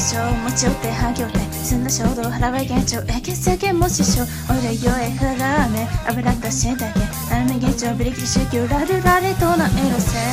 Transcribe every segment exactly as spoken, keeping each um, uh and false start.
象持ち寄って反響で済んだ衝動払わ現状えけ世間も師匠俺よえふらめ油出しだけあの現状ブリキリ宗教ラルラレとのエロセ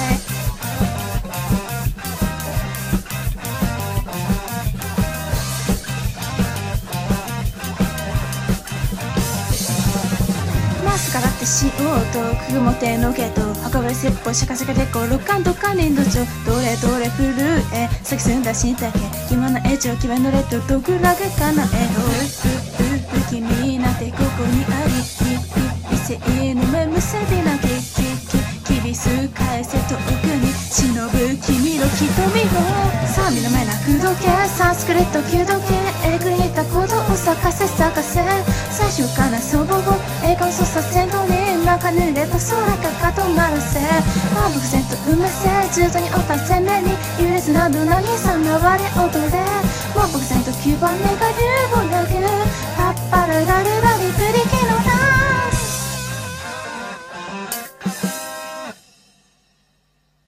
からってしようとくぐもてのけと運べ説法シャカシャカでこう六感とか粘土上どれどれ震え先進んだしだけ暇なエチを決めのれとどぐらがかなえおいううう君なんてここにあり異性の目むせびなききききびす返せ遠くに忍ぶ君の瞳をさあ見の目なくどけサンスクリット弓道系えぐりたことを咲かせ咲かせ最初からそぼぼ笑顔そさせんとに中濡れた空かかとまらせ万伏線と埋めせ中途におったせめに揺れずなどなぎさんなわれ踊れ万伏線ときばねが流暴なぐ